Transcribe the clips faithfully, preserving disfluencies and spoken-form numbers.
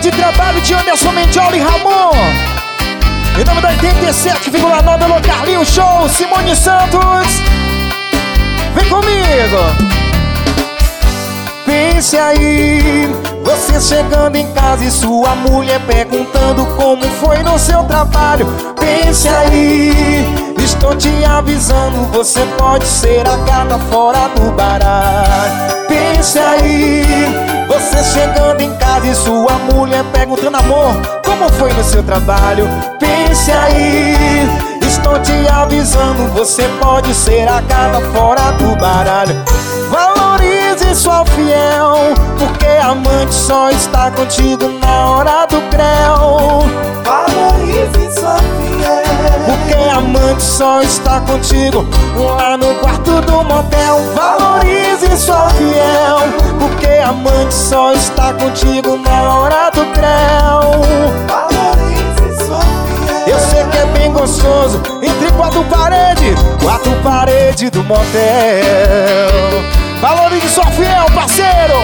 de trabalho de Anderson Mendiola e Ramon. Em nome da oitenta e sete vírgula nove, alô Carlinhos Show, Simone Santos. Vem comigo. Pense aí, você chegando em casa e sua mulher perguntando como foi no seu trabalho. Pense aí, estou te avisando, você pode ser a gata fora do baralho. Pense aí, você chegando em casa e sua mulher perguntando, amor, como foi no seu trabalho? Pense aí, estou te avisando, você pode ser a gata fora do baralho. Valorize sua fiel, porque amante só está contigo na hora do creu. Valorize sua fiel, porque amante só está contigo lá no quarto do motel. Valorize sua fiel, porque amante só está contigo na hora do creu. valorize sua fiel. Eu sei que é bem gostoso entre quatro paredes, quatro paredes do motel. Valorize sua fiel, parceiro.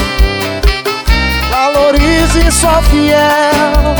Valorize sua fiel.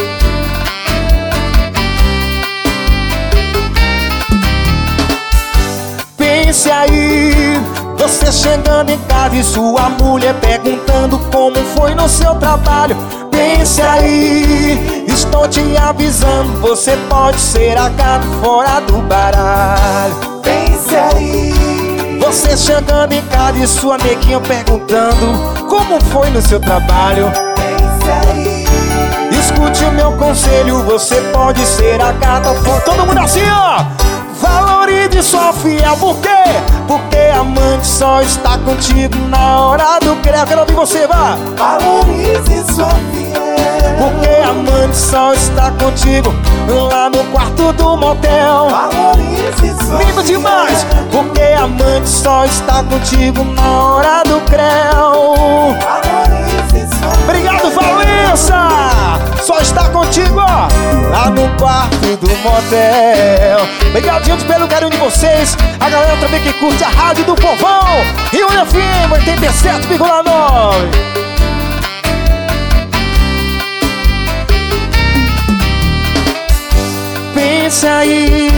Pense aí, você chegando em casa e sua mulher perguntando como foi no seu trabalho. Pense aí, estou te avisando, você pode ser a gata fora do baralho. Pense aí, você chegando em casa e sua neguinha perguntando como foi no seu trabalho. pense aí, Escute o meu conselho, você pode ser a gata fora. Todo mundo assim, ó. Valorize sua fiel, por quê? Porque amante só está contigo na hora do creu. Quero ouvir você, vá. valorize sua fiel, Porque amante só está contigo lá no quarto do motel. valorize sua Lindo demais. Porque amante só está contigo na hora do creu. valorize sua fiel. Obrigado, Valença! Só está contigo, ó, lá no quarto do motel. Obrigado, gente, pelo carinho de vocês. A galera também que curte a Rádio do Povão e o F M oitenta e sete vírgula nove. Pense aí,